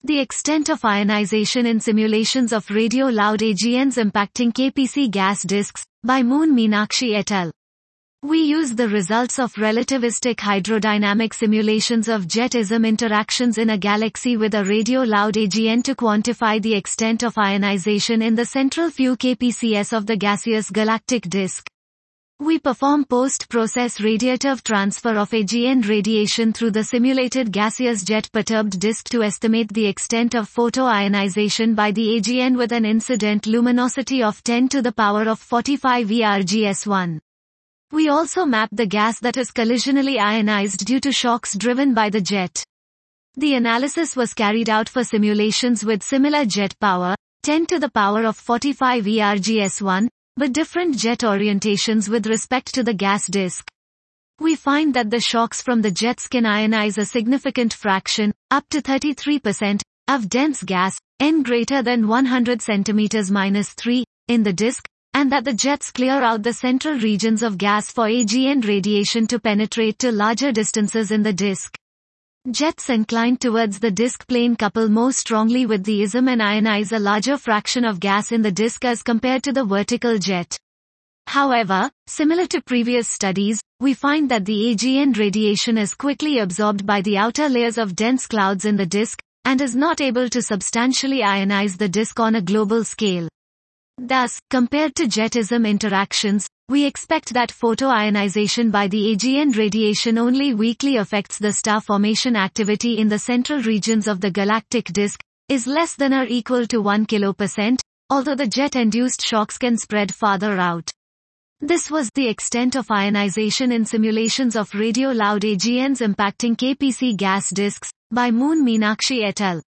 The extent of ionization in simulations of radio-loud AGNs impacting KPC gas disks, by Moon Meenakshi et al. We use the results of relativistic hydrodynamic simulations of jet-ism interactions in a galaxy with a radio-loud AGN to quantify the extent of ionization in the central few kpcs of the gaseous galactic disk. We perform post-process radiative transfer of AGN radiation through the simulated gaseous jet-perturbed disk to estimate the extent of photoionization by the AGN with an incident luminosity of 10 to the power of 45 ERGS1. We also map the gas that is collisionally ionized due to shocks driven by the jet. The analysis was carried out for simulations with similar jet power, 10 to the power of 45 ERGS1, but different jet orientations with respect to the gas disk. We find that the shocks from the jets can ionize a significant fraction, up to 33%, of dense gas, N greater than 100 cm-3, in the disk, and that the jets clear out the central regions of gas for AGN radiation to penetrate to larger distances in the disk. Jets inclined towards the disk plane couple more strongly with the ISM and ionize a larger fraction of gas in the disk as compared to the vertical jet. However, similar to previous studies, we find that the AGN radiation is quickly absorbed by the outer layers of dense clouds in the disk, and is not able to substantially ionize the disk on a global scale. Thus, compared to jet-ism interactions, we expect that photoionization by the AGN radiation only weakly affects the star formation activity in the central regions of the galactic disk, is less than or equal to 1 kilo%, although the jet-induced shocks can spread farther out. This was the extent of ionization in simulations of radio-loud AGNs impacting KPC gas disks, by Moon Meenakshi et al.